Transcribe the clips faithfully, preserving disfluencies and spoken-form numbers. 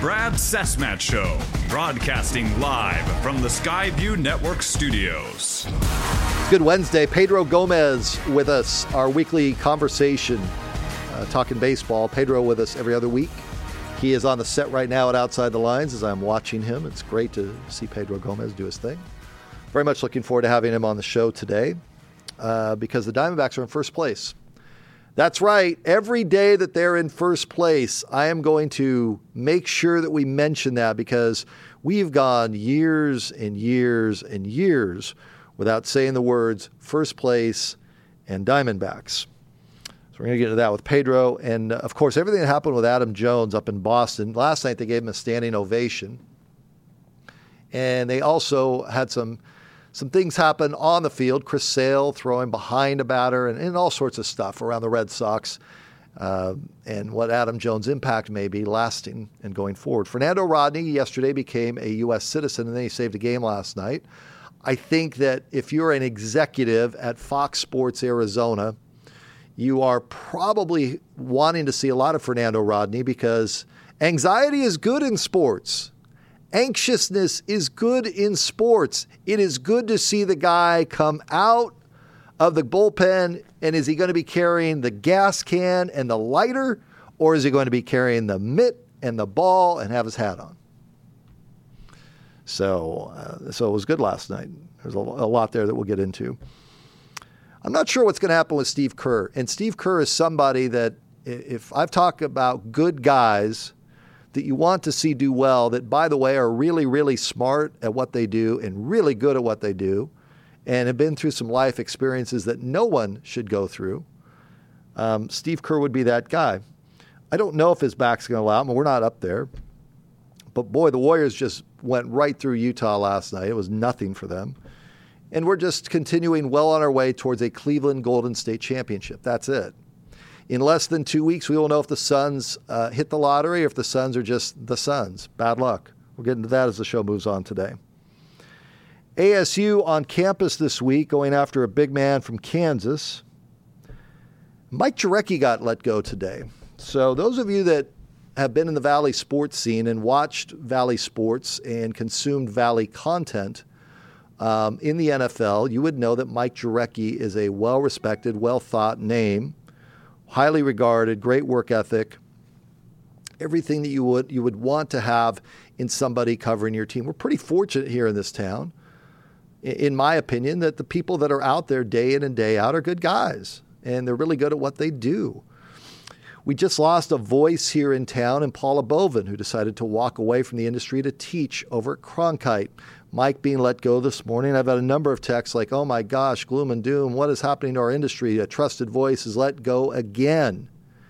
Brad Cessmat Show, broadcasting live from the Skyview Network studios. Good Wednesday. Pedro Gomez with us, our weekly conversation, uh, talking baseball. Pedro with us every other week. He is on the set right now at Outside the Lines as I'm watching him. It's great to see Pedro Gomez do his thing. Very much looking forward to having him on the show today uh, because the Diamondbacks are in first place. That's right. Every day that they're in first place, I am going to make sure that we mention that because we've gone years and years and years without saying the words first place and Diamondbacks. So we're going to get into that with Pedro. And, uh, of course, everything that happened with Adam Jones up in Boston. Last night they gave him a standing ovation. And they also had some some things happen on the field. Chris Sale throwing behind a batter and, and all sorts of stuff around the Red Sox uh, and what Adam Jones' impact may be lasting and going forward. Fernando Rodney yesterday became a U S citizen and then he saved a game last night. I think that if you're an executive at Fox Sports Arizona, you are probably wanting to see a lot of Fernando Rodney because anxiety is good in sports. Anxiousness is good in sports. It is good to see the guy come out of the bullpen, and is he going to be carrying the gas can and the lighter, or is he going to be carrying the mitt and the ball and have his hat on? So, uh, so it was good last night. There's a, a lot there that we'll get into. I'm not sure what's going to happen with Steve Kerr, and Steve Kerr is somebody that if I've talked about good guys that you want to see do well, that, by the way, are really, really smart at what they do and really good at what they do and have been through some life experiences that no one should go through, um, Steve Kerr would be that guy. I don't know if his back's going to allow him. We're not up there. But, boy, the Warriors just went right through Utah last night. It was nothing for them. And we're just continuing well on our way towards a Cleveland Golden State championship. That's it. In less than two weeks, we will know if the Suns uh, hit the lottery or if the Suns are just the Suns. Bad luck. We'll get into that as the show moves on today. A S U on campus this week going after a big man from Kansas. Mike Jurecki got let go today. So those of you that have been in the Valley sports scene and watched Valley sports and consumed Valley content um, in the N F L, you would know that Mike Jurecki is a well-respected, well-thought name. Highly regarded, great work ethic, everything that you would you would want to have in somebody covering your team. We're pretty fortunate here in this town, in my opinion, that the people that are out there day in and day out are good guys, and they're really good at what they do. We just lost a voice here in town in Paula Bovin, who decided to walk away from the industry to teach over at Cronkite. Mike being let go this morning. I've had a number of texts like, oh my gosh, gloom and doom. What is happening to our industry? A trusted voice is let go again.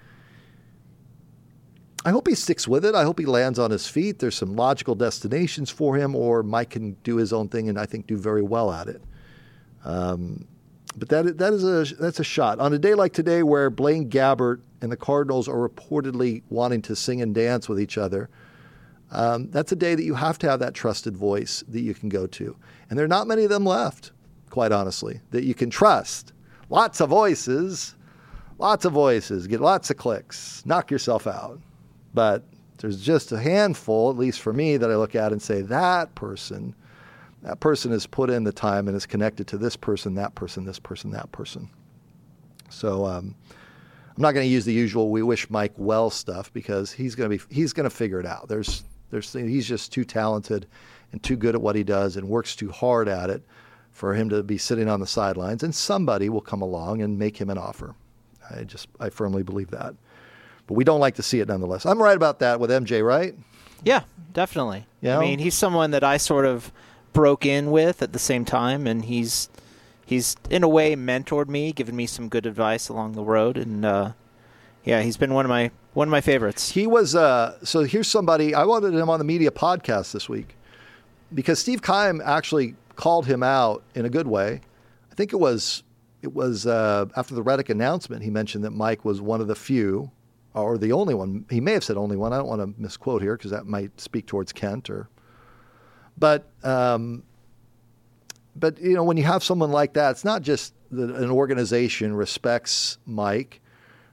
I hope he sticks with it. I hope he lands on his feet. There's some logical destinations for him, or Mike can do his own thing and I think do very well at it. Um, but that that is a that's a shot. On a day like today where Blaine Gabbert and the Cardinals are reportedly wanting to sing and dance with each other, Um, that's a day that you have to have that trusted voice that you can go to. And there are not many of them left, quite honestly, that you can trust. Lots of voices, lots of voices, get lots of clicks, knock yourself out. But there's just a handful, at least for me, that I look at and say, that person, that person has put in the time and is connected to this person, that person, this person, that person. So um, I'm not going to use the usual we wish Mike well stuff because he's going to be he's going to figure it out. There's There's, he's just too talented and too good at what he does and works too hard at it for him to be sitting on the sidelines. And somebody will come along and make him an offer. I just, I firmly believe that. But we don't like to see it nonetheless. I'm right about that with M J, right? Yeah, definitely. You know? I mean, he's someone that I sort of broke in with at the same time, and he's, he's in a way mentored me, given me some good advice along the road. And, uh, yeah, he's been one of my One of my favorites. He was, uh, so here's somebody, I wanted him on the media podcast this week because Steve Keim actually called him out in a good way. I think it was, it was uh, after the Reddick announcement, he mentioned that Mike was one of the few, or the only one. He may have said only one. I don't want to misquote here because that might speak towards Kent. Or, But, um, but you know, when you have someone like that, it's not just that an organization respects Mike,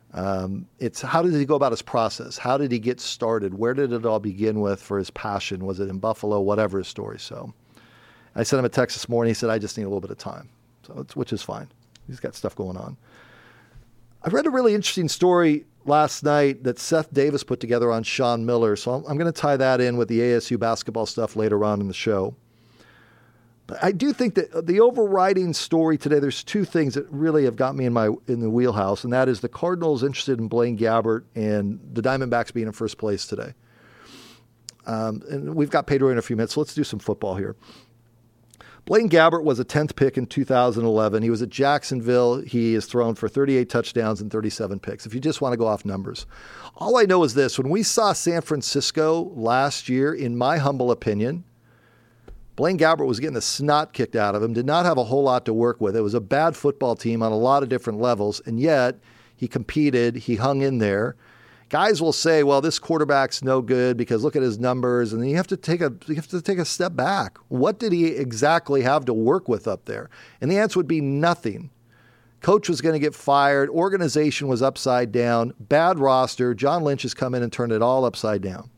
Um, it's how did he go about his process? How did he get started? Where did it all begin with for his passion? Was it in Buffalo? Whatever his story. So I sent him a text this morning. He said, I just need a little bit of time, so it's, which is fine. He's got stuff going on. I read a really interesting story last night that Seth Davis put together on Sean Miller. So I'm, I'm going to tie that in with the A S U basketball stuff later on in the show. But I do think that the overriding story today, there's two things that really have got me in my in the wheelhouse, and that is the Cardinals interested in Blaine Gabbert and the Diamondbacks being in first place today. Um, and we've got Pedro in a few minutes, so let's do some football here. Blaine Gabbert was a tenth pick in two thousand eleven. He was at Jacksonville. He is thrown for thirty-eight touchdowns and thirty-seven picks, if you just want to go off numbers. All I know is this. When we saw San Francisco last year, in my humble opinion, Blaine Gabbert was getting the snot kicked out of him, did not have a whole lot to work with. It was a bad football team on a lot of different levels, and yet he competed, he hung in there. Guys will say, well, this quarterback's no good because look at his numbers, and then you have to take a you have to take a step back. What did he exactly have to work with up there? And the answer would be nothing. Coach was going to get fired, organization was upside down, bad roster. John Lynch has come in and turned it all upside down.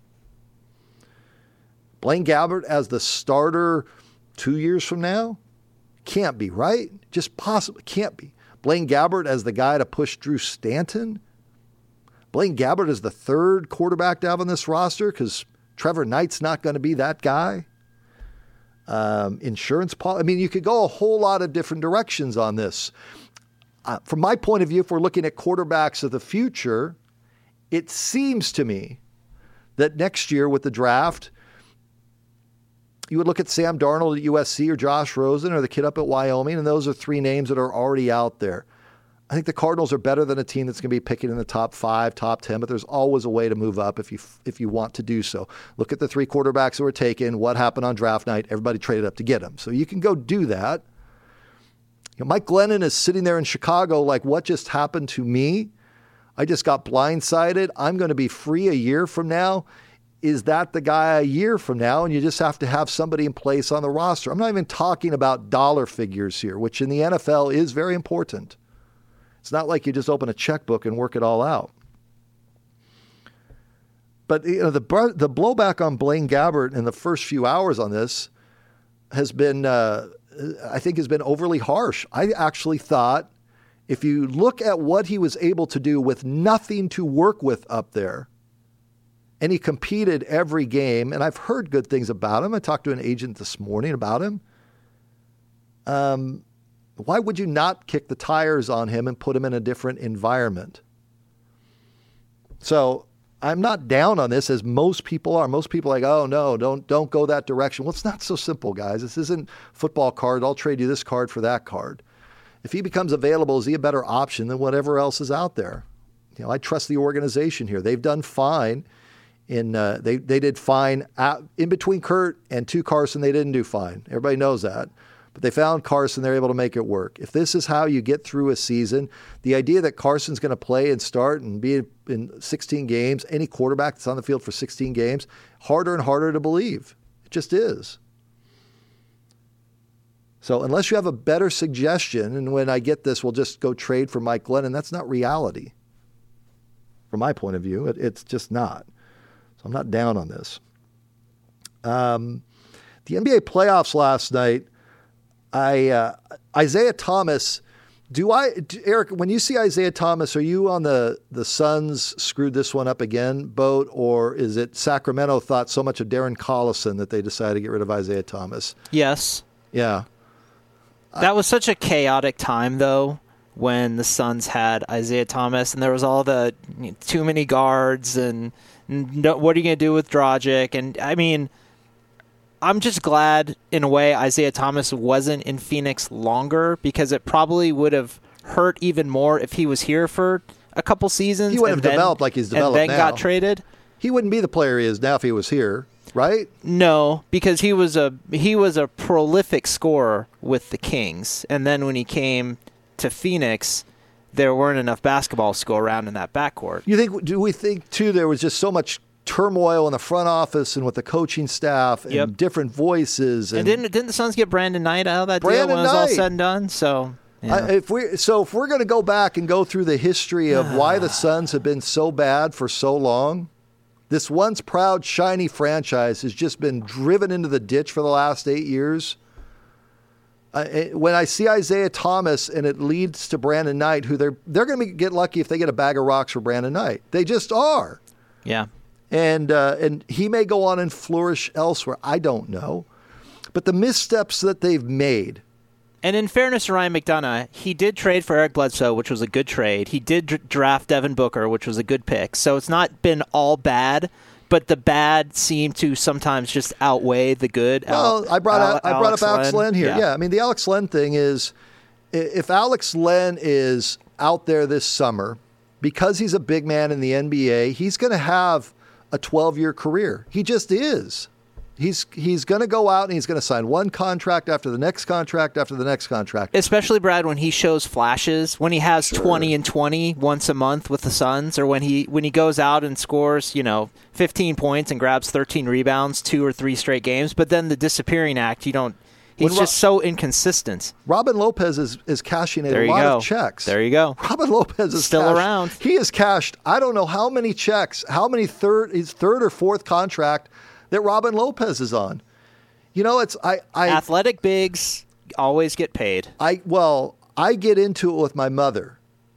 Blaine Gabbert as the starter two years from now? Can't be, right? Just possibly can't be. Blaine Gabbert as the guy to push Drew Stanton? Blaine Gabbert is the third quarterback to have on this roster because Trevor Knight's not going to be that guy. Um, insurance policy. I mean, you could go a whole lot of different directions on this. Uh, from my point of view, if we're looking at quarterbacks of the future, it seems to me that next year with the draft, you would look at Sam Darnold at U S C or Josh Rosen or the kid up at Wyoming, and those are three names that are already out there. I think the Cardinals are better than a team that's going to be picking in the top five, top ten, but there's always a way to move up if you if you want to do so. Look at the three quarterbacks that were taken, what happened on draft night. Everybody traded up to get them. So you can go do that. You know, Mike Glennon is sitting there in Chicago like, what just happened to me? I just got blindsided. I'm going to be free a year from now. Is that the guy a year from now? And you just have to have somebody in place on the roster. I'm not even talking about dollar figures here, which in the N F L is very important. It's not like you just open a checkbook and work it all out. But you know, the the blowback on Blaine Gabbert in the first few hours on this has been, uh, I think, has been overly harsh. I actually thought if you look at what he was able to do with nothing to work with up there, and he competed every game, and I've heard good things about him. I talked to an agent this morning about him. Um, why would you not kick the tires on him and put him in a different environment? So I'm not down on this as most people are. Most people are like, oh, no, don't don't go that direction. Well, it's not so simple, guys. This isn't football card. I'll trade you this card for that card. If he becomes available, is he a better option than whatever else is out there? You know, I trust the organization here. They've done fine. In uh, they they did fine at, in between Kurt and to Carson. They didn't do fine. Everybody knows that, but they found Carson. They're able to make it work. If this is how you get through a season, the idea that Carson's going to play and start and be in sixteen games, any quarterback that's on the field for sixteen games, harder and harder to believe. It just is. So unless you have a better suggestion, and when I get this, we'll just go trade for Mike Glennon. That's not reality. From my point of view, it, it's just not. So I'm not down on this. Um, the N B A playoffs last night, I uh, Isaiah Thomas, do I, do, Eric, when you see Isaiah Thomas, are you on the, the Suns screwed this one up again boat, or is it Sacramento thought so much of Darren Collison that they decided to get rid of Isaiah Thomas? Yes. Yeah. That was such a chaotic time, though, when the Suns had Isaiah Thomas, and there was all the you know, too many guards, and no, what are you going to do with Dragic? And, I mean, I'm just glad, in a way, Isaiah Thomas wasn't in Phoenix longer, because it probably would have hurt even more if he was here for a couple seasons. He wouldn't have then, developed like he's developed now. And then now. got traded. He wouldn't be the player he is now if he was here, right? No, because he was a he was a prolific scorer with the Kings, and then when he came to Phoenix, there weren't enough basketballs to go around in that backcourt. You think? Do we think too? There was just so much turmoil in the front office and with the coaching staff and yep. different voices. And, and didn't didn't the Suns get Brandon Knight out of that Brandon deal when it was all Knight. said and done? So Yeah. I, if we so if we're going to go back and go through the history of why the Suns have been so bad for so long, this once proud, shiny franchise has just been driven into the ditch for the last eight years. Uh, when I see Isaiah Thomas and it leads to Brandon Knight, who they're they're going to get lucky if they get a bag of rocks for Brandon Knight. They just are. Yeah. And uh, and he may go on and flourish elsewhere. I don't know. But the missteps that they've made. And in fairness to Ryan McDonough, he did trade for Eric Bledsoe, which was a good trade. He did d- draft Devin Booker, which was a good pick. So it's not been all bad, but the bad seem to sometimes just outweigh the good. Well, Al- I brought Al- up, I brought Alex up Alex Len. Len here. Yeah. yeah, I mean, the Alex Len thing is, i- if Alex Len is out there this summer, because he's a big man in the N B A, he's going to have a twelve-year career. He just is. He's he's going to go out and he's going to sign one contract after the next contract after the next contract. Especially, Brad, when he shows flashes, when he has Sure. twenty and twenty once a month with the Suns, or when he when he goes out and scores, you know, fifteen points and grabs thirteen rebounds, two or three straight games. But then the disappearing act, you don't. He's When just Ro- so inconsistent. Robin Lopez is, is cashing in There a you lot go. of checks. There you go. Robin Lopez is Still cashed- around. He has cashed, I don't know how many checks, how many third, his third or fourth contract that Robin Lopez is on. You know, it's, I, I, Athletic bigs always get paid. I, well, I get into it with my mother.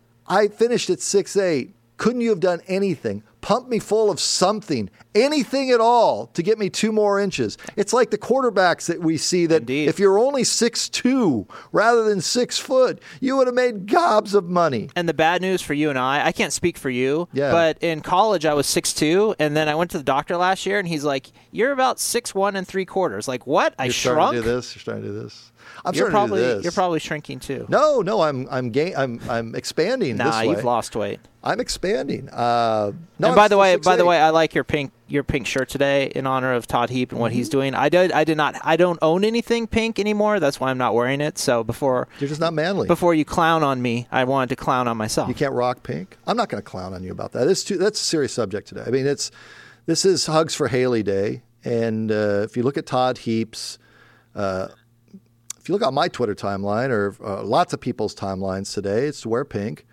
I finished at six eight. Couldn't you have done anything? Pump me full of something, anything at all to get me two more inches. It's like the quarterbacks that we see that Indeed. if you're only six two rather than six foot, you would have made gobs of money. And the bad news for you and I, I can't speak for you, Yeah. but in college I was six two, and then I went to the doctor last year, and he's like, "You're about six one and three quarters." Like, what? I You're shrunk. starting to do this. You're starting to do this. I'm You're starting probably to do this. you're probably shrinking too. no, no. I'm I'm gain. I'm I'm expanding. Nah, this way. you've lost weight. I'm expanding. Uh, no, and by I'm the way, six by the eight. way, I like your pink your pink shirt today in honor of Todd Heap and what Mm-hmm. he's doing. I did I did not I don't own anything pink anymore. That's why I'm not wearing it. So before you're just not manly. before you clown on me, I wanted to clown on myself. You can't rock pink. I'm not going to clown on you about that. It's too, that's a serious subject today. I mean, it's this is Hugs for Haley Day, and uh, if you look at Todd Heap's, uh, if you look on my Twitter timeline or uh, lots of people's timelines today, it's to wear pink.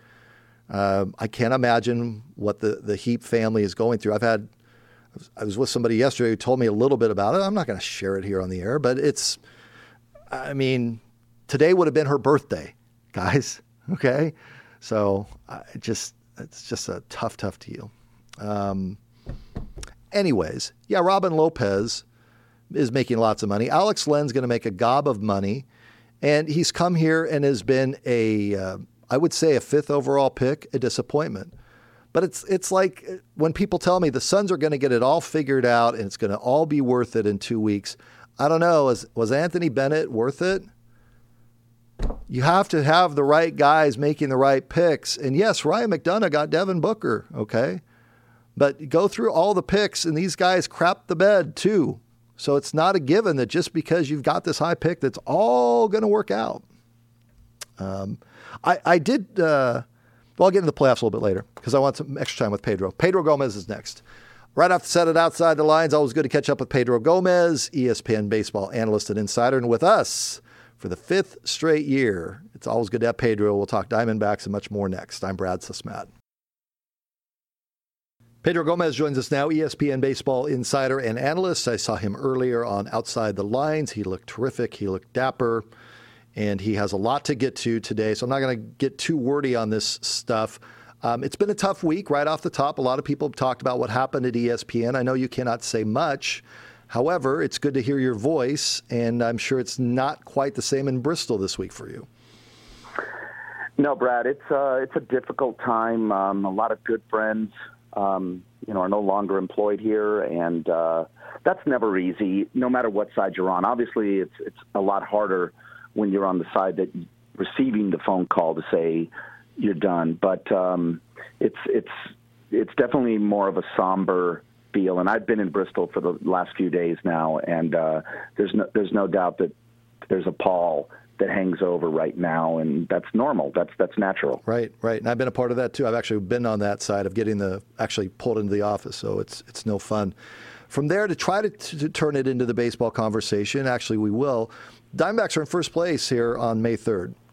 Um, I can't imagine what the the Heap family is going through. I've had, I was with somebody yesterday who told me a little bit about it. I'm not going to share it here on the air, but it's, I mean, today would have been her birthday, guys. Okay, so I just it's just a tough, tough deal. Um, anyways, yeah, Robin Lopez is making lots of money. Alex Len's going to make a gob of money, and he's come here and has been a, uh, I would say, a fifth overall pick, a disappointment. But it's it's like when people tell me the Suns are going to get it all figured out and it's going to all be worth it in two weeks. I don't know. Was, was Anthony Bennett worth it? You have to have the right guys making the right picks. And yes, Ryan McDonough got Devin Booker, okay? But go through all the picks, and these guys crap the bed too. So it's not a given that just because you've got this high pick, that's all going to work out. Um, I, I did, uh, well, I'll get into the playoffs a little bit later because I want some extra time with Pedro. Pedro Gomez is next. Right off the set it Outside the Lines, always good to catch up with Pedro Gomez, E S P N baseball analyst and insider, and with us for the fifth straight year. It's always good to have Pedro. We'll talk Diamondbacks and much more next. I'm Brad Susmat. Pedro Gomez joins us now, E S P N baseball insider and analyst. I saw him earlier on Outside the Lines. He looked terrific. He looked dapper. And he has a lot to get to today, so I'm not going to get too wordy on this stuff. Um, it's been a tough week right off the top. A lot of people have talked about what happened at E S P N. I know you cannot say much. However, it's good to hear your voice, and I'm sure it's not quite the same in Bristol this week for you. No, Brad, it's uh, it's a difficult time. Um, a lot of good friends, um, you know, are no longer employed here, and uh, that's never easy, no matter what side you're on. Obviously, it's it's a lot harder when you're on the side that receiving the phone call to say you're done. But um, it's it's it's definitely more of a somber feel. And I've been in Bristol for the last few days now, and uh, there's no there's no doubt that there's a pall that hangs over right now, and that's normal. That's that's natural. Right, right. And I've been a part of that too. I've actually been on that side of getting the actually pulled into the office, so it's it's no fun. From there, to try to, to turn it into the baseball conversation, actually we will. Diamondbacks are in first place here on May third.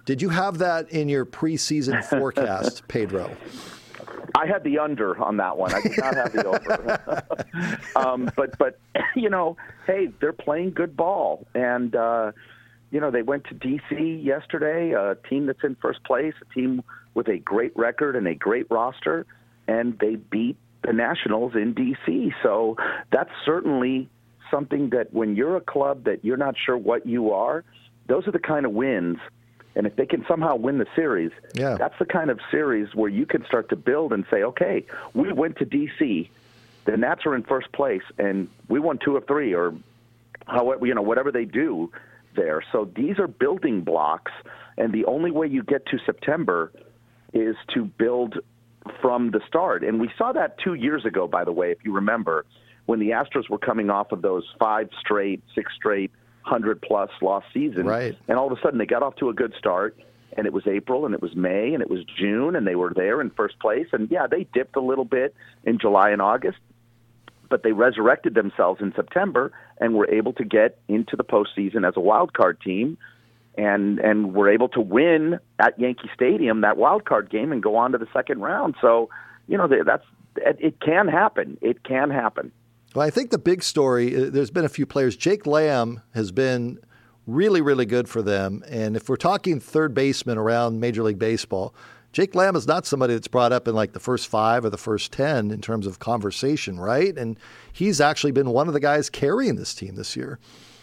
Did you have that in your preseason forecast, Pedro? I had the under on that one. I did not have the over. um, but, but you know, hey, they're playing good ball. And, uh, you know, they went to D C yesterday, a team that's in first place, a team with a great record and a great roster, and they beat the Nationals in D C. So that's certainly something that when you're a club that you're not sure what you are, those are the kind of wins. And if they can somehow win the series, yeah. that's the kind of series where you can start to build and say, okay, we went to D C, the Nats are in first place, and we won two of three, or however, you know, whatever they do there. So these are building blocks, and the only way you get to September is to build from the start. And we saw that two years ago, by the way, if you remember, when the Astros were coming off of those five straight, six straight, hundred-plus loss seasons. Right. And all of a sudden they got off to a good start, and it was April, and it was May, and it was June, and they were there in first place. And, yeah, they dipped a little bit in July and August, but they resurrected themselves in September and were able to get into the postseason as a wild card team, and and were able to win at Yankee Stadium that wild card game and go on to the second round. So, you know, that's it can happen. It can happen. Well, I think the big story, there's been a few players. Jake Lamb has been really, really good for them. And if we're talking third baseman around Major League Baseball, Jake Lamb is not somebody that's brought up in like the first five or the first ten in terms of conversation, right? And he's actually been one of the guys carrying this team this year.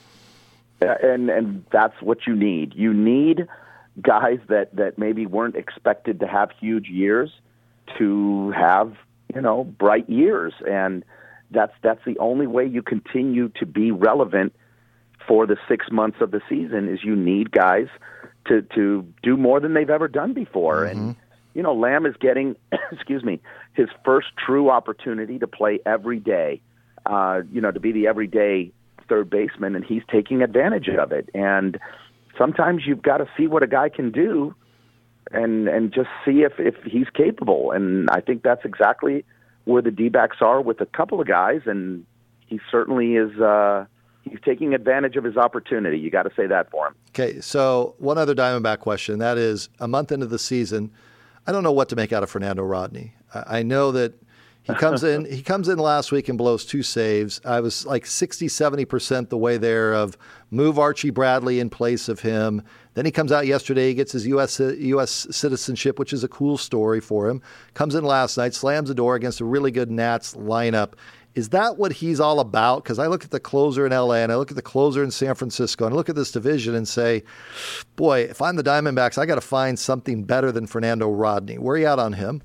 And and that's what you need. You need guys that, that maybe weren't expected to have huge years to have, you know, bright years. And that's that's the only way you continue to be relevant for the six months of the season is you need guys to, to do more than they've ever done before. Mm-hmm. And, you know, Lamb is getting, excuse me, his first true opportunity to play every day, uh, you know, to be the everyday third baseman, and he's taking advantage of it. And sometimes you've got to see what a guy can do and and just see if, if he's capable. And I think that's exactly where the D-backs are with a couple of guys, and he certainly is uh, he's taking advantage of his opportunity. You got to say that for him. Okay, so one other Diamondback question, that is a month into the season, I don't know what to make out of Fernando Rodney. I, I know that He comes in He comes in last week and blows two saves. I was like sixty, seventy percent the way there of move Archie Bradley in place of him. Then he comes out yesterday, he gets his U S U S citizenship, which is a cool story for him. Comes in last night, slams the door against a really good Nats lineup. Is that what he's all about? Because I look at the closer in L A and I look at the closer in San Francisco and I look at this division and say, boy, if I'm the Diamondbacks, I got to find something better than Fernando Rodney. Where are you at on him?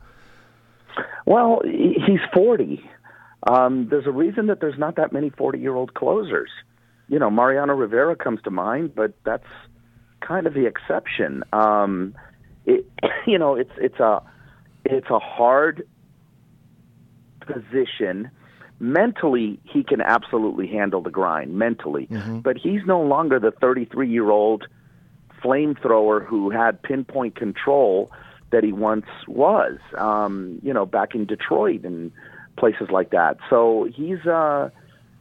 Well, he's forty. Um, there's a reason that there's not that many forty-year-old closers. You know, Mariano Rivera comes to mind, but that's kind of the exception. Um, it, you know, it's it's a it's a hard position. Mentally, he can absolutely handle the grind, mentally. Mm-hmm. But he's no longer the thirty-three-year-old flamethrower who had pinpoint control that he once was, um, you know, back in Detroit and places like that. So he's uh,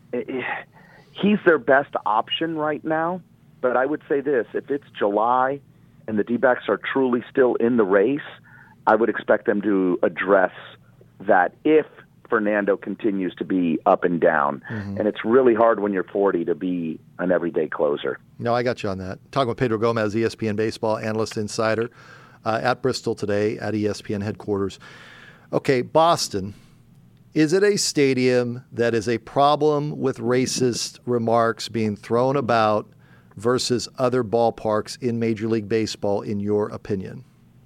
he's their best option right now. But I would say this, if it's July and the D-backs are truly still in the race, I would expect them to address that if Fernando continues to be up and down. Mm-hmm. And it's really hard when you're forty to be an everyday closer. No, I got you on that. Talking with Pedro Gomez, E S P N baseball analyst insider, uh, at Bristol today at E S P N headquarters. Okay, Boston. Is it a stadium that is a problem with racist remarks being thrown about versus other ballparks in Major League Baseball, in your opinion?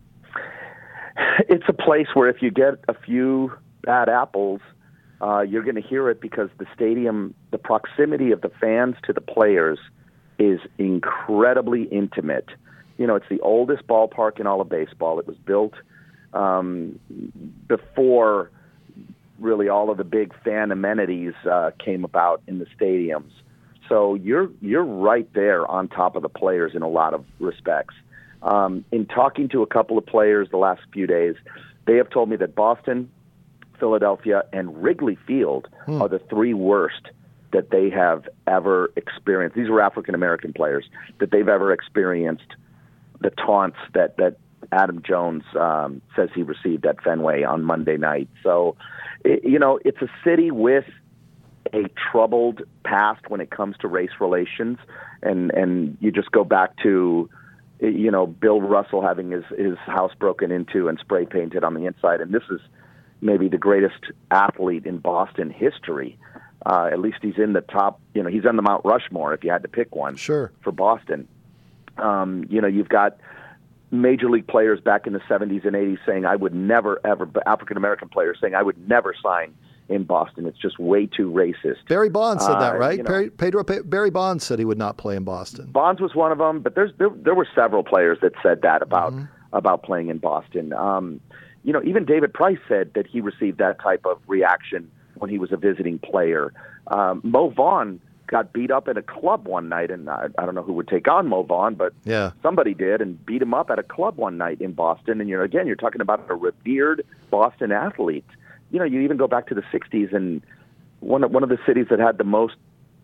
It's a place where if you get a few bad apples, uh, you're going to hear it because the stadium, the proximity of the fans to the players is incredibly intimate. You know, it's the oldest ballpark in all of baseball. It was built um, before really all of the big fan amenities uh, came about in the stadiums. So you're you're right there on top of the players in a lot of respects. Um, in talking to a couple of players the last few days, they have told me that Boston, Philadelphia, and Wrigley Field hmm. are the three worst that they have ever experienced. These were African-American players that they've ever experienced the taunts that that Adam Jones um, says he received at Fenway on Monday night. So, it, you know, it's a city with a troubled past when it comes to race relations, and and you just go back to, you know, Bill Russell having his his house broken into and spray painted on the inside, and this is maybe the greatest athlete in Boston history. Uh, at least he's in the top, you know, he's on the Mount Rushmore if you had to pick one. Sure. For Boston. Um, you know, you've got major league players back in the seventies and eighties saying, I would never, ever, African-American players saying, I would never sign in Boston. It's just way too racist. Barry Bonds said that, Uh, right? you know. Perry, Pedro Pe- Barry Bonds said he would not play in Boston. Bonds was one of them, but there's there, there were several players that said that about Mm-hmm. about playing in Boston. Um, you know, even David Price said that he received that type of reaction when he was a visiting player. Um, Mo Vaughn got beat up at a club one night, and I, I don't know who would take on Mo Vaughn, but Yeah. somebody did and beat him up at a club one night in Boston. And you're again, you're talking about a revered Boston athlete. You know, you even go back to the sixties, and one of, one of the cities that had the most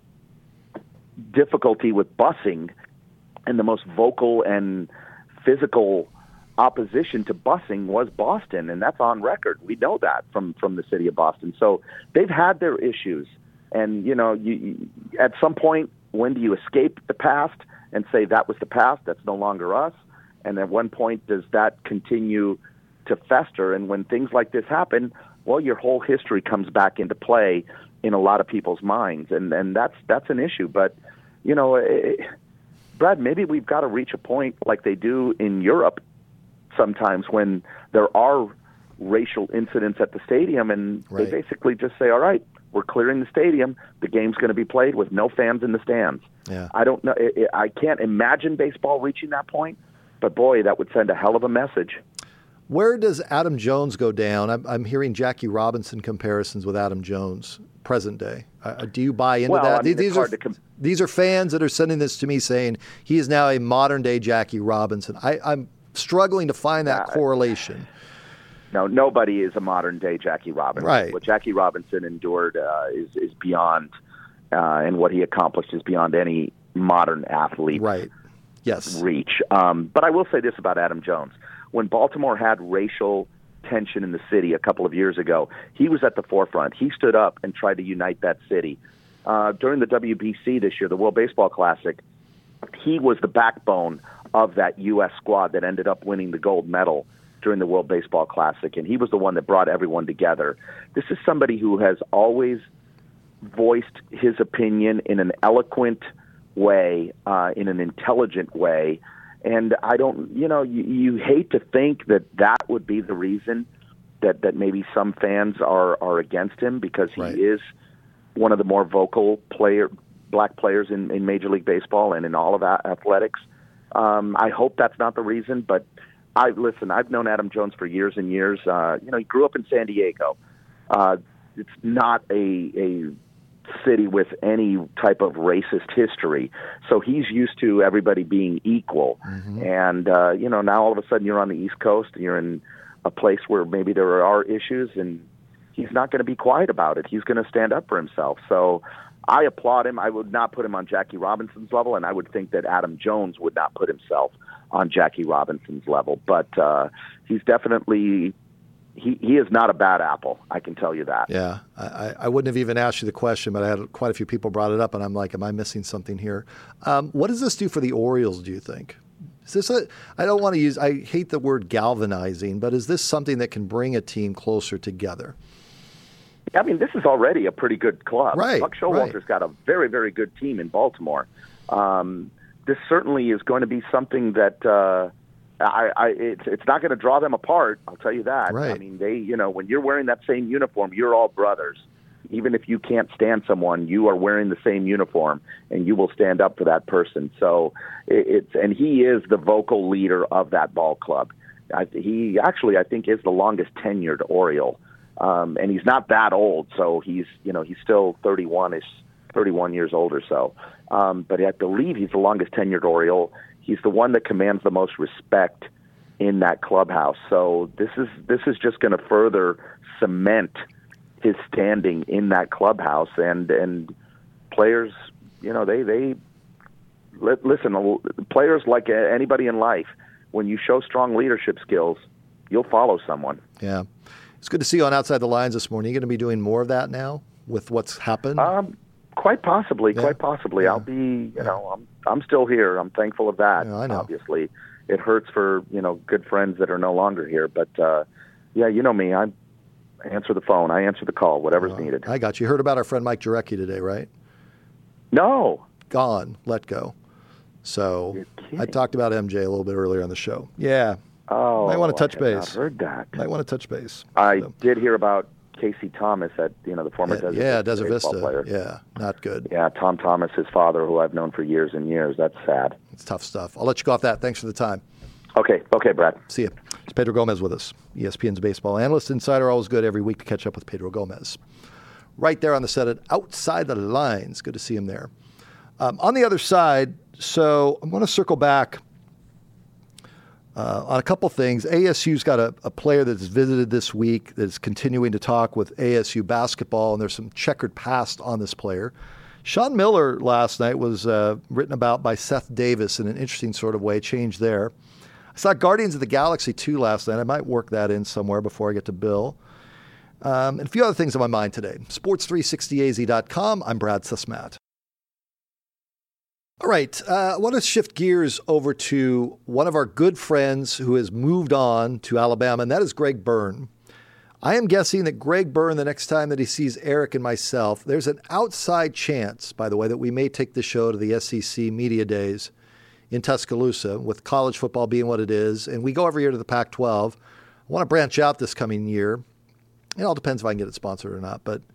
difficulty with busing and the most vocal and physical opposition to busing was Boston, and that's on record. We know that from, from the city of Boston. So they've had their issues. And, you know, you, you, at some point, when do you escape the past and say that was the past, that's no longer us? And at one point, does that continue to fester? And when things like this happen, well, your whole history comes back into play in a lot of people's minds. And, and that's that's an issue. But, you know, it, Brad, maybe we've got to reach a point like they do in Europe sometimes when there are racial incidents at the stadium, and Right. they basically just say, all right, we're clearing the stadium. The game's going to be played with no fans in the stands. Yeah. I don't know. I I can't imagine baseball reaching that point, but boy, that would send a hell of a message. Where does Adam Jones go down? I'm, I'm hearing Jackie Robinson comparisons with Adam Jones, present day. Uh, do you buy into Well, that? I mean, these it's are hard to com- these are fans that are sending this to me saying he is now a modern day Jackie Robinson. I, I'm struggling to find that Yeah. correlation. No, nobody is a modern day Jackie Robinson. Right. What Jackie Robinson endured uh, is is beyond, uh, and what he accomplished is beyond any modern athlete Right. Yes. reach. Um, but I will say this about Adam Jones: when Baltimore had racial tension in the city a couple of years ago, he was at the forefront. He stood up and tried to unite that city. Uh, during the W B C this year, the World Baseball Classic, he was the backbone of that U S squad that ended up winning the gold medal during the World Baseball Classic, and he was the one that brought everyone together. This is somebody who has always voiced his opinion in an eloquent way, uh, in an intelligent way, and I don't, you know, you, you hate to think that that would be the reason that, that maybe some fans are, are against him, because he Right. is one of the more vocal player, black players in, in Major League Baseball and in all of a- athletics. Um, I hope that's not the reason, but I listen. I've known Adam Jones for years and years. Uh, you know, he grew up in San Diego. Uh, it's not a a city with any type of racist history, so he's used to everybody being equal. Mm-hmm. And uh, you know, now all of a sudden you're on the East Coast and you're in a place where maybe there are issues, and he's not going to be quiet about it. He's going to stand up for himself. So I applaud him. I would not put him on Jackie Robinson's level, and I would think that Adam Jones would not put himself on Jackie Robinson's level. But uh, he's definitely he, he is not a bad apple. I can tell you that. Yeah, I, I wouldn't have even asked you the question, but I had quite a few people brought it up, and I'm like, am I missing something here? Um, what does this do for the Orioles, do you think? Is this a, I don't want to use, I hate the word galvanizing, but is this something that can bring a team closer together? I mean, this is already a pretty good club. Right, Buck Showalter's right. got a very, very good team in Baltimore. Um, this certainly is going to be something that uh, I, I it's, it's not going to draw them apart. I'll tell you that. Right. I mean, they, you know, when you're wearing that same uniform, you're all brothers. Even if you can't stand someone, you are wearing the same uniform, and you will stand up for that person. So it, it's and he is the vocal leader of that ball club. I, he actually, I think, is the longest tenured Oriole. Um, and he's not that old, so he's you know he's still thirty-one ish, thirty-one years old or so. Um, but I believe he's the longest tenured Oriole. He's the one that commands the most respect in that clubhouse. So this is this is just going to further cement his standing in that clubhouse. And and players, you know, they they li- listen. Players, like anybody in life, when you show strong leadership skills, you'll follow someone. Yeah. It's good to see you on Outside the Lines this morning. Are you going to be doing more of that now with what's happened? Um, quite possibly, yeah. quite possibly. Yeah. I'll be, you yeah. know, I'm I'm still here. I'm thankful of that. Yeah, I know. Obviously, it hurts for, you know, good friends that are no longer here. But, uh, yeah, you know me. I answer the phone. I answer the call, whatever's uh, needed. I got you. You heard about our friend Mike Jarecki today, right? No. Gone. Let go. So I talked about M J a little bit earlier on the show. Yeah. Oh, might want to touch I base. have not heard that. Might want to touch base. I so. did hear about Casey Thomas, at you know the former yeah, Desert yeah, Vista Desert baseball Vista. player. Yeah, not good. Yeah, Tom Thomas, his father, who I've known for years and years. That's sad. It's tough stuff. I'll let you go off that. Thanks for the time. Okay, okay, Brad. See you. It's Pedro Gomez with us, E S P N's baseball analyst, insider. Always good every week to catch up with Pedro Gomez. Right there on the set at Outside the Lines. Good to see him there. Um, on the other side, so I'm going to circle back uh, on a couple things. A S U's got a, a player that's visited this week that's continuing to talk with A S U basketball, and there's some checkered past on this player. Sean Miller last night was uh, written about by Seth Davis in an interesting sort of way, change there. I saw Guardians of the Galaxy two last night. I might work that in somewhere before I get to Bill. Um, and a few other things on my mind today. sports three sixty A Z dot com. I'm Brad Susmat. All right, uh, I want to shift gears over to one of our good friends who has moved on to Alabama, and that is Greg Byrne. I am guessing that Greg Byrne, the next time that he sees Eric and myself, there's an outside chance, by the way, that we may take the show to the S E C Media Days in Tuscaloosa, with college football being what it is, and we go every year to the Pac twelve. I want to branch out this coming year. It all depends if I can get it sponsored or not, but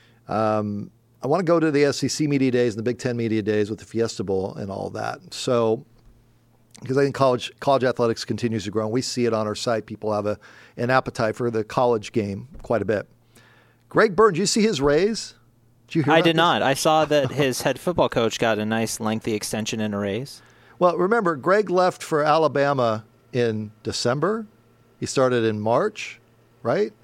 um, I want to go to the S E C Media Days and the Big Ten Media Days with the Fiesta Bowl and all that. So, because I think college college athletics continues to grow, and we see it on our site. People have a an appetite for the college game quite a bit. Greg Byrne, did you see his raise? Did you hear I about did this? not. I saw that his head football coach got a nice lengthy extension and a raise. Well, remember, Greg left for Alabama in December. He started in March, right?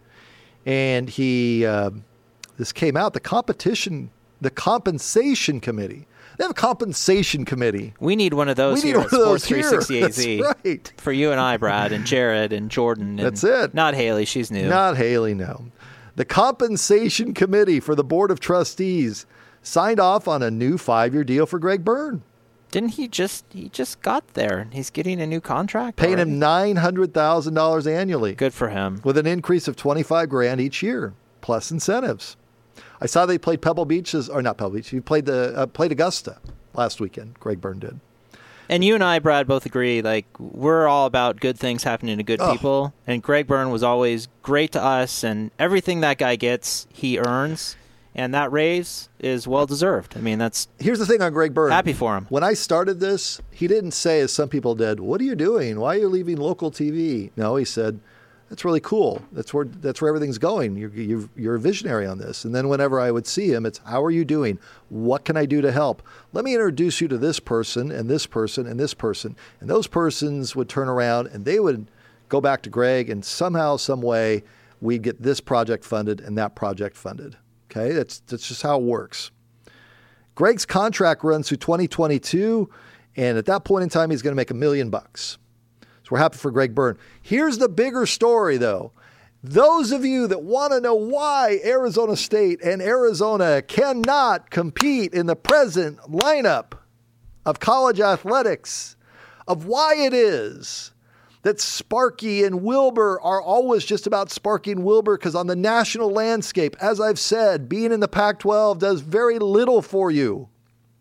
And he... Uh, This came out, the competition, the compensation committee. They have a compensation committee. We need one of those we here need at one of those Sports three sixty here. A Z. That's right. For you and I, Brad, and Jared, and Jordan. And That's it. Not Haley, she's new. Not Haley, no. The compensation committee for the Board of Trustees signed off on a new five-year deal for Greg Byrne. Didn't he just, he just got there. He's getting a new contract. Paying already? him nine hundred thousand dollars annually. Good for him. With an increase of twenty-five grand each year, plus incentives. I saw they played Pebble Beach, or not Pebble Beach, he played the uh, played Augusta last weekend. Greg Byrne did. And you and I, Brad, both agree, like, we're all about good things happening to good oh. people. And Greg Byrne was always great to us, and everything that guy gets, he earns. And that raise is well-deserved. I mean, that's... Here's the thing on Greg Byrne. Happy for him. When I started this, he didn't say, as some people did, what are you doing? Why are you leaving local T V? No, he said... That's really cool. That's where that's where everything's going. You're, you're you're a visionary on this. And then whenever I would see him, it's how are you doing? What can I do to help? Let me introduce you to this person and this person and this person. And those persons would turn around and they would go back to Greg, and somehow, some way, we'd get this project funded and that project funded. Okay, that's that's just how it works. Greg's contract runs through twenty twenty-two, and at that point in time, he's going to make a million bucks. So we're happy for Greg Byrne. Here's the bigger story, though. Those of you that want to know why Arizona State and Arizona cannot compete in the present lineup of college athletics, of why it is that Sparky and Wilbur are always just about Sparky and Wilbur, because on the national landscape, as I've said, being in the Pac twelve does very little for you.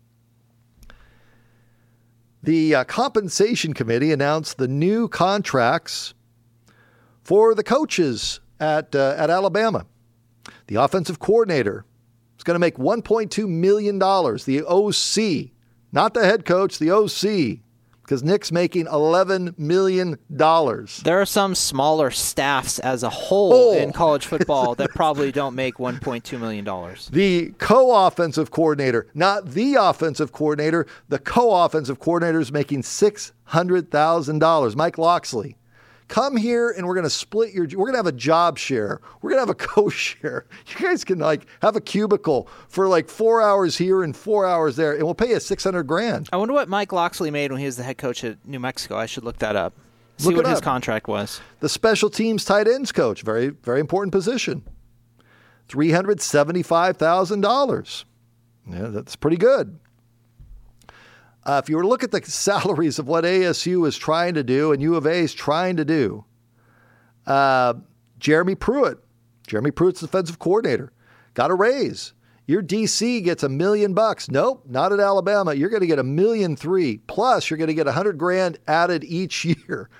The uh, compensation committee announced the new contracts for the coaches at uh, at Alabama. The offensive coordinator is going to make one point two million dollars. The O C, not the head coach, the O C, because Nick's making eleven million dollars. There are some smaller staffs as a whole oh. in college football that probably don't make one point two million dollars. The co-offensive coordinator, not the offensive coordinator, the co-offensive coordinator is making six hundred thousand dollars. Mike Loxley, come here and we're going to split your, we're going to have a job share. We're going to have a co-share. You guys can like have a cubicle for like four hours here and four hours there, and we'll pay you six hundred grand. I wonder what Mike Loxley made when he was the head coach at New Mexico. I should look that up. See Look what it his up. contract was. The special teams tight ends coach, very, very important position. three hundred seventy-five thousand dollars. Yeah, that's pretty good. Uh, if you were to look at the salaries of what A S U is trying to do and U of A is trying to do, uh, Jeremy Pruitt, Jeremy Pruitt's defensive coordinator, got a raise. Your D C gets a million bucks. Nope, not at Alabama. You're going to get a million three. Plus, you're going to get a hundred grand added each year.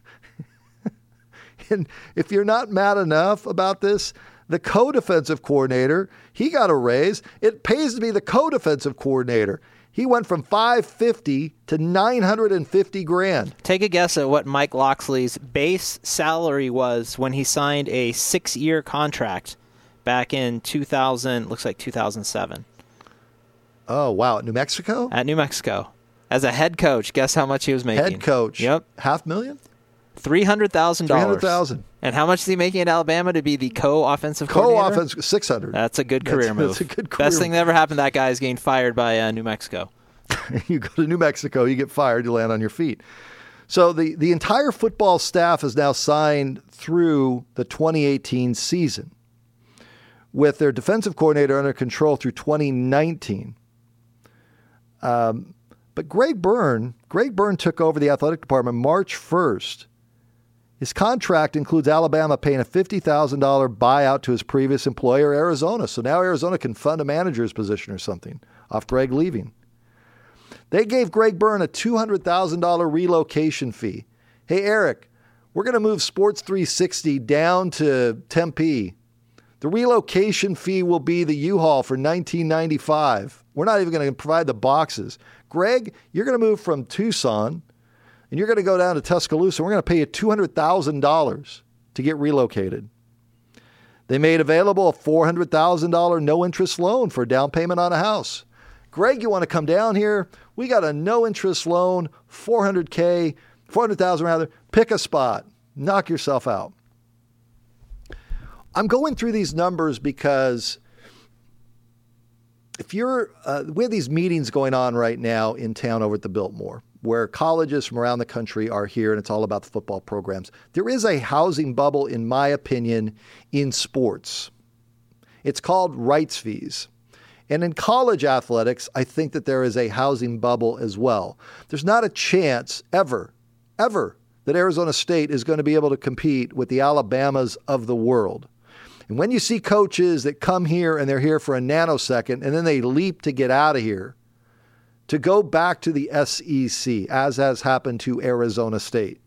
And if you're not mad enough about this, the co-defensive coordinator, he got a raise. It pays to be the co-defensive coordinator. He went from five hundred fifty to nine hundred fifty grand. Take a guess at what Mike Loxley's base salary was when he signed a six-year contract back in two thousand, looks like two thousand seven. Oh, wow. At New Mexico? At New Mexico. As a head coach, guess how much he was making? Head coach. Yep. Half million? three hundred thousand dollars. three hundred thousand dollars. And how much is he making at Alabama to be the co-offensive coordinator? Co-offense, six hundred dollars. That's a good career that's, move. That's a good career Best thing that ever happened to that guy is getting fired by uh, New Mexico. You go to New Mexico, you get fired, you land on your feet. So the, the entire football staff is now signed through the twenty eighteen season with their defensive coordinator under control through twenty nineteen. Um, but Greg Byrne, Greg Byrne took over the athletic department March first. His contract includes Alabama paying a fifty thousand dollars buyout to his previous employer, Arizona. So now Arizona can fund a manager's position or something off Greg leaving. They gave Greg Byrne a two hundred thousand dollars relocation fee. Hey, Eric, we're going to move Sports three sixty down to Tempe. The relocation fee will be the U-Haul for nineteen ninety-five. We're not even going to provide the boxes. Greg, you're going to move from Tucson, and you're going to go down to Tuscaloosa. We're going to pay you two hundred thousand dollars to get relocated. They made available a four hundred thousand dollars no-interest loan for a down payment on a house. Greg, you want to come down here? We got a no-interest loan, four hundred K, four hundred thousand dollars rather. Pick a spot. Knock yourself out. I'm going through these numbers because if you're, uh, we have these meetings going on right now in town over at the Biltmore, where colleges from around the country are here, and it's all about the football programs. There is a housing bubble, in my opinion, in sports. It's called rights fees. And in college athletics, I think that there is a housing bubble as well. There's not a chance ever, ever, that Arizona State is going to be able to compete with the Alabamas of the world. And when you see coaches that come here and they're here for a nanosecond and then they leap to get out of here, to go back to the S E C, as has happened to Arizona State.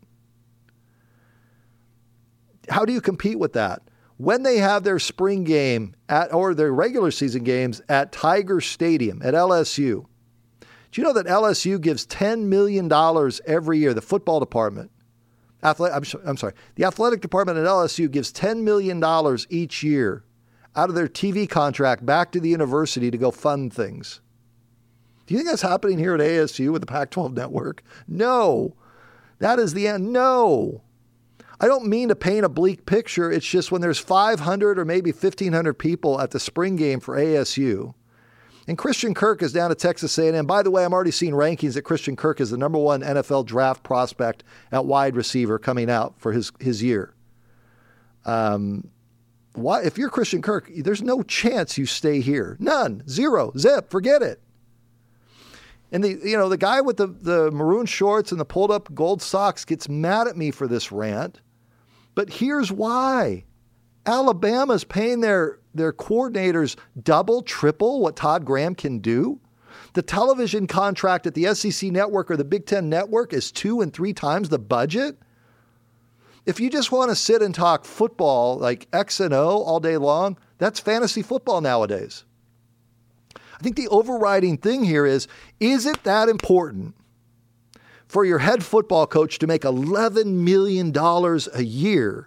How do you compete with that? When they have their spring game at, or their regular season games at Tiger Stadium at L S U, do you know that L S U gives ten million dollars every year, the football department? Athletic, I'm, I'm sorry, the athletic department at L S U gives ten million dollars each year out of their T V contract back to the university to go fund things. Do you think that's happening here at A S U with the Pac twelve network? No. That is the end. No. I don't mean to paint a bleak picture. It's just when there's five hundred or maybe fifteen hundred people at the spring game for A S U, and Christian Kirk is down at Texas A and M. By the way, I'm already seeing rankings that Christian Kirk is the number one N F L draft prospect at wide receiver coming out for his, his year. Um, why, if you're Christian Kirk, there's no chance you stay here. None. Zero. Zip. Forget it. And the you know the guy with the, the maroon shorts and the pulled up gold socks gets mad at me for this rant. But here's why. Alabama's paying their, their coordinators double, triple what Todd Graham can do. The television contract at the S E C network or the Big Ten network is two and three times the budget. If you just want to sit and talk football like X and O all day long, that's fantasy football nowadays. I think the overriding thing here is, is it that important for your head football coach to make eleven million dollars a year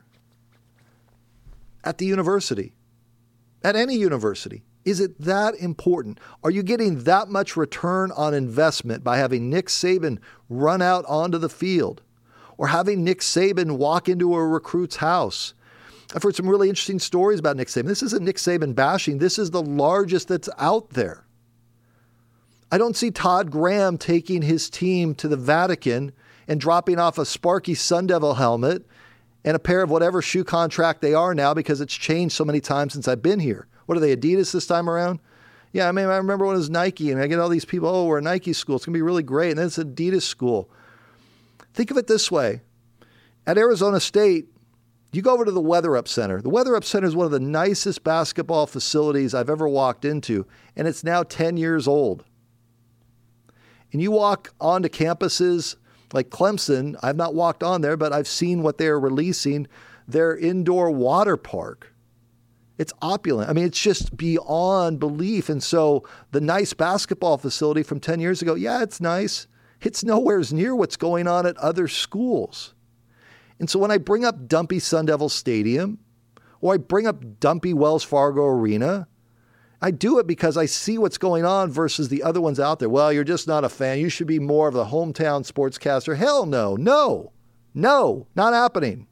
at the university, at any university? Is it that important? Are you getting that much return on investment by having Nick Saban run out onto the field or having Nick Saban walk into a recruit's house? I've heard some really interesting stories about Nick Saban. This isn't Nick Saban bashing. This is the largest that's out there. I don't see Todd Graham taking his team to the Vatican and dropping off a Sparky Sun Devil helmet and a pair of whatever shoe contract they are now because it's changed so many times since I've been here. What are they, Adidas this time around? Yeah, I mean, I remember when it was Nike, and I get all these people, oh, we're a Nike school. It's going to be really great. And then it's an Adidas school. Think of it this way. At Arizona State, you go over to the Weather Up Center. The Weather Up Center is one of the nicest basketball facilities I've ever walked into, and it's now ten years old. And you walk onto campuses like Clemson. I've not walked on there, but I've seen what they're releasing, their indoor water park. It's opulent. I mean, it's just beyond belief. And so the nice basketball facility from ten years ago, yeah, it's nice. It's nowhere near what's going on at other schools. And so when I bring up dumpy Sun Devil Stadium, or I bring up dumpy Wells Fargo Arena, I do it because I see what's going on versus the other ones out there. Well, you're just not a fan. You should be more of the hometown sportscaster. Hell no, no, no, not happening.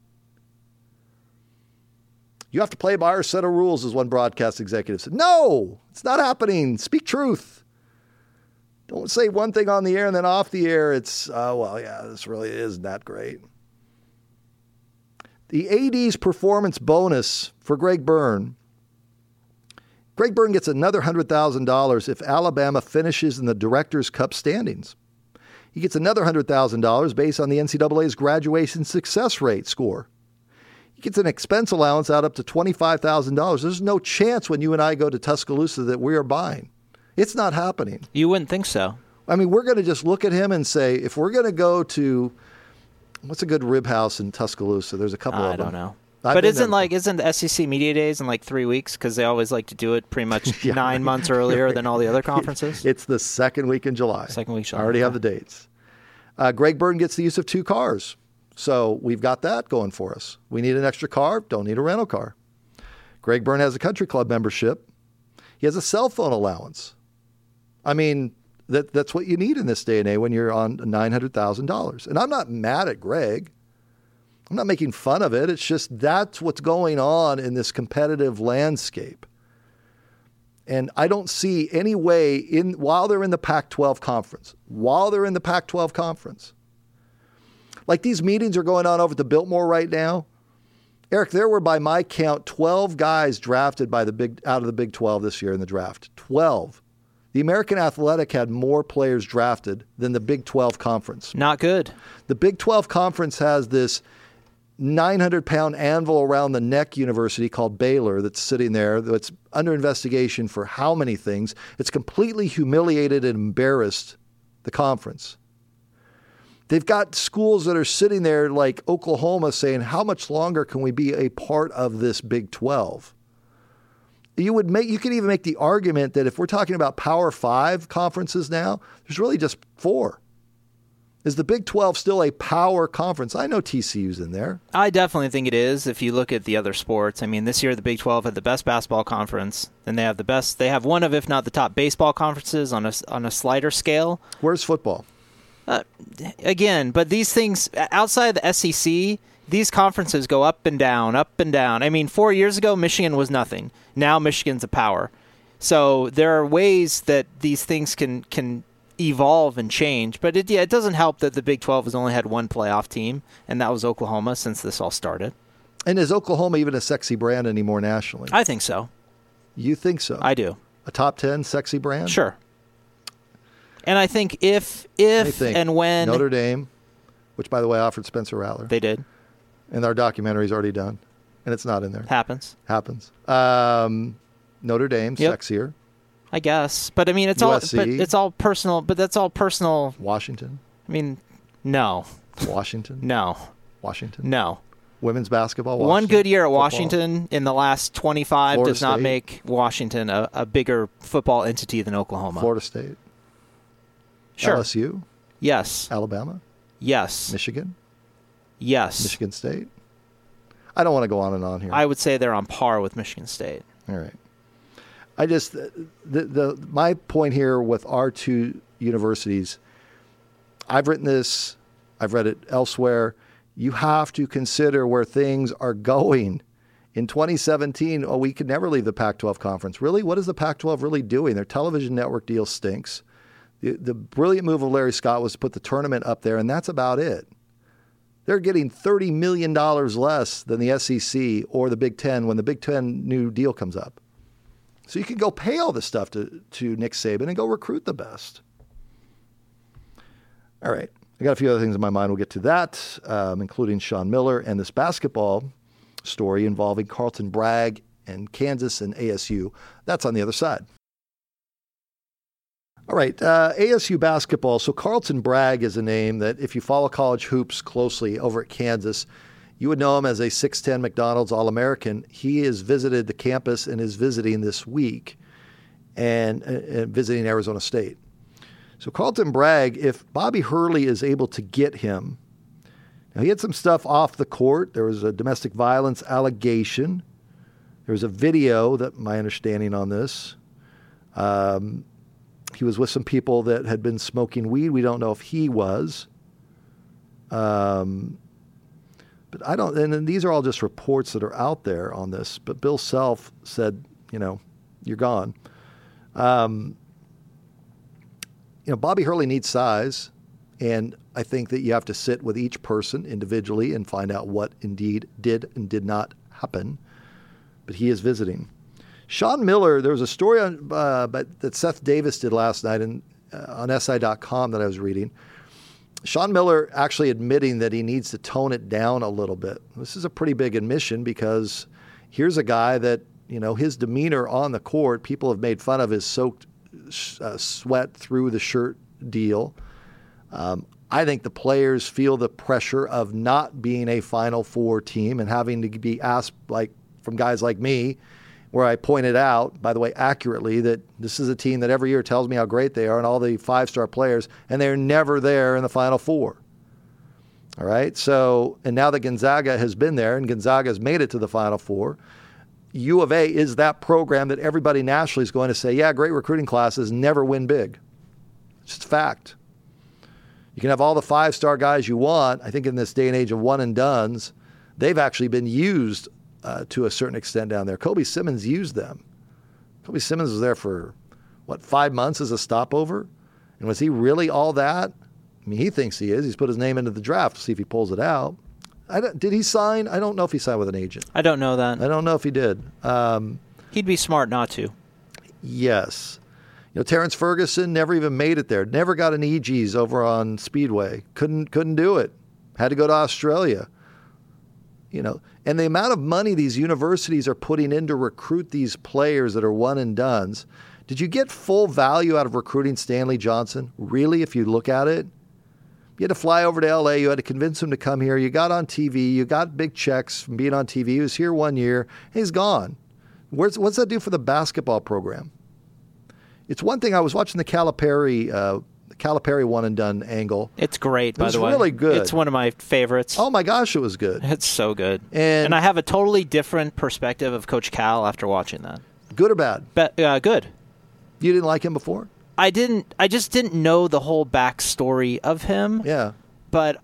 You have to play by our set of rules, as one broadcast executive said. No, it's not happening. Speak truth. Don't say one thing on the air and then off the air it's, oh, well, yeah, this really isn't that great. The A D's performance bonus for Greg Byrne. Greg Byrne gets another one hundred thousand dollars if Alabama finishes in the Directors' Cup standings. He gets another one hundred thousand dollars based on the N C double A's graduation success rate score. He gets an expense allowance out up to twenty-five thousand dollars. There's no chance when you and I go to Tuscaloosa that we are buying. It's not happening. You wouldn't think so. I mean, we're going to just look at him and say, if we're going to go to, what's a good rib house in Tuscaloosa? There's a couple uh, of them. I don't know. I've but isn't there. like isn't the S E C Media Days in like three weeks? Because they always like to do it pretty much yeah, nine right. months earlier than all the other conferences. It's the second week in July. Second week, July. I already okay. have the dates. Uh, Greg Byrne gets the use of two cars. So we've got that going for us. We need an extra car, don't need a rental car. Greg Byrne has a country club membership. He has a cell phone allowance. I mean, that that's what you need in this day and age when you're on nine hundred thousand dollars. And I'm not mad at Greg. I'm not making fun of it. It's just that's what's going on in this competitive landscape. And I don't see any way in while they're in the Pac twelve conference, while they're in the Pac twelve conference. Like these meetings are going on over at the Biltmore right now. Eric, there were by my count twelve guys drafted by the big out of the Big twelve this year in the draft. twelve. The American Athletic had more players drafted than the Big twelve conference. Not good. The Big twelve conference has this nine hundred pound anvil around the neck university called Baylor that's sitting there that's under investigation for how many things. It's completely humiliated and embarrassed the conference. They've got schools that are sitting there like Oklahoma saying, how much longer can we be a part of this Big twelve? You would make, you could even make the argument that if we're talking about Power Five conferences now, there's really just four. Is the Big twelve still a power conference? I know T C U's in there. I definitely think it is if you look at the other sports. I mean, this year the Big twelve had the best basketball conference, and they have the best. They have one of, if not the top baseball conferences on a, on a slider scale. Where's football? Uh, again, but these things, outside of the S E C, these conferences go up and down, up and down. I mean, four years ago, Michigan was nothing. Now Michigan's a power. So there are ways that these things can can evolve and change. But it, yeah, it doesn't help that the Big twelve has only had one playoff team, and that was Oklahoma since this all started. And is Oklahoma even a sexy brand anymore nationally? I think so. You think so? I do. A top ten sexy brand? Sure. And I think if if think and when Notre Dame, which by the way offered Spencer Rattler, they did, and our documentary's already done, and it's not in there. Happens. Happens. Um, Notre Dame, Yep. sexier. I guess, but I mean, it's U S C. all, but it's all personal. But that's all personal. Washington. I mean, no, Washington. no, Washington. no. Women's basketball. One Washington. good year at Football. Washington in the last twenty-five Florida does not State. make Washington a, a bigger football entity than Oklahoma. Florida State. Sure. L S U. Yes. Alabama. Yes. Michigan. Yes. Michigan State. I don't want to go on and on here. I would say they're on par with Michigan State. All right. I just the the my point here with our two universities. I've written this. I've read it elsewhere. You have to consider where things are going. In twenty seventeen, oh, we could never leave the Pac twelve conference. Really? What is the Pac twelve really doing? Their television network deal stinks. The, the brilliant move of Larry Scott was to put the tournament up there, and that's about it. They're getting thirty million dollars less than the S E C or the Big Ten when the Big Ten new deal comes up. So you can go pay all this stuff to, to Nick Saban and go recruit the best. All right. I got a few other things in my mind. We'll get to that, um, including Sean Miller and this basketball story involving Carlton Bragg and Kansas and A S U. That's on the other side. All right, uh, A S U basketball. So Carlton Bragg is a name that if you follow college hoops closely over at Kansas, you would know him as a six ten McDonald's All-American. He has visited the campus and is visiting this week and, and visiting Arizona State. So Carlton Bragg, if Bobby Hurley is able to get him, now he had some stuff off the court. There was a domestic violence allegation. There was a video, that my understanding on this. Um, he was with some people that had been smoking weed. We don't know if he was. Um, but I don't, and, and these are all just reports that are out there on this. But Bill Self said, you know, you're gone. Um, you know, Bobby Hurley needs size. And I think that you have to sit with each person individually and find out what indeed did and did not happen. But he is visiting. Sean Miller, there was a story on, uh, but, that Seth Davis did last night in, uh, on S I dot com that I was reading. Sean Miller actually admitting that he needs to tone it down a little bit. This is a pretty big admission because here's a guy that, you know, his demeanor on the court, people have made fun of his soaked uh, sweat through the shirt deal. Um, I think the players feel the pressure of not being a Final Four team and having to be asked, like, from guys like me, where I pointed out, by the way, accurately, that this is a team that every year tells me how great they are and all the five-star players, and they're never there in the Final Four. All right? So, and now that Gonzaga has been there and Gonzaga has made it to the Final Four, U of A is that program that everybody nationally is going to say, yeah, great recruiting classes, never win big. It's just a fact. You can have all the five-star guys you want. I think in this day and age of one-and-dones, they've actually been used Uh, to a certain extent down there. Kobe Simmons used them. Kobe Simmons was there for, what, five months as a stopover? And was he really all that? I mean, he thinks he is. He's put his name into the draft to see if he pulls it out. I don't, did he sign? I don't know if he signed with an agent. I don't know that. I don't know if he did. Um, He'd be smart not to. Yes. You know, Terrence Ferguson never even made it there. Never got an E G's over on Speedway. Couldn't couldn't do it. Had to go to Australia. You know, and the amount of money these universities are putting in to recruit these players that are one and dones. Did you get full value out of recruiting Stanley Johnson? Really, if you look at it? You had to fly over to L A. You had to convince him to come here. You got on T V. You got big checks from being on T V. He was here one year. He's gone. Where's, what's that do for the basketball program? It's one thing. I was watching the Calipari uh, Calipari one and done angle. It's great, by the way. It's really good. It's one of my favorites. Oh my gosh, it was good. It's so good. And, and I have a totally different perspective of Coach Cal after watching that. Good or bad? But uh, good. You didn't like him before? I didn't. I just didn't know the whole backstory of him. Yeah. But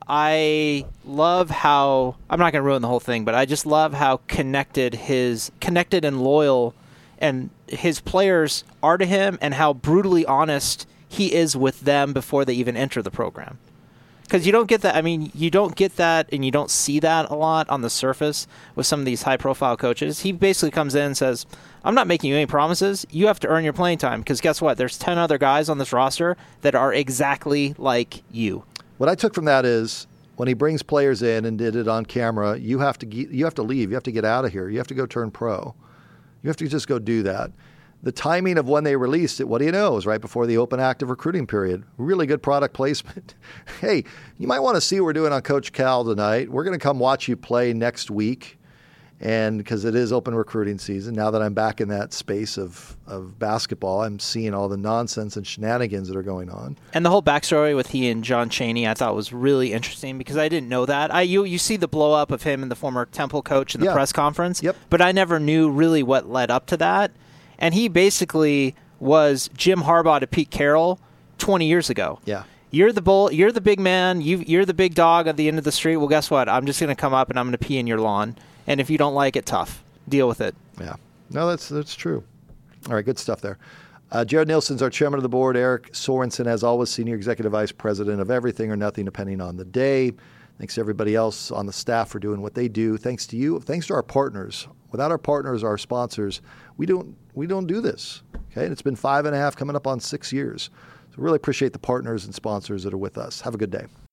I love how I'm not going to ruin the whole thing, but I just love how connected his connected and loyal and his players are to him, and how brutally honest he is with them before they even enter the program. Because you don't get that. I mean, you don't get that, and you don't see that a lot on the surface with some of these high-profile coaches. He basically comes in and says, I'm not making you any promises. You have to earn your playing time, because guess what? There's ten other guys on this roster that are exactly like you. What I took from that is when he brings players in and did it on camera, you have to get, you have to leave. You have to get out of here. You have to go turn pro. You have to just go do that. The timing of when they released it, what do you know? It was right before the open active recruiting period. Really good product placement. Hey, you might want to see what we're doing on Coach Cal tonight. We're going to come watch you play next week, and because it is open recruiting season. Now that I'm back in that space of, of basketball, I'm seeing all the nonsense and shenanigans that are going on. And the whole backstory with he and John Chaney I thought was really interesting, because I didn't know that. I You, you see the blow-up of him and the former Temple coach in the yeah. press conference, yep. but I never knew really what led up to that. And he basically was Jim Harbaugh to Pete Carroll twenty years ago. Yeah. You're the bull. You're the big man. You, you're the big dog at the end of the street. Well, guess what? I'm just going to come up and I'm going to pee in your lawn. And if you don't like it, tough. Deal with it. Yeah. No, that's that's true. All right, good stuff there. Uh, Jared Nielsen's our chairman of the board. Eric Sorensen, as always, senior executive vice president of everything or nothing, depending on the day. Thanks to everybody else on the staff for doing what they do. Thanks to you. Thanks to our partners. Without our partners, our sponsors, we don't we don't do this. Okay, and it's been five and a half, coming up on six years. So really appreciate the partners and sponsors that are with us. Have a good day.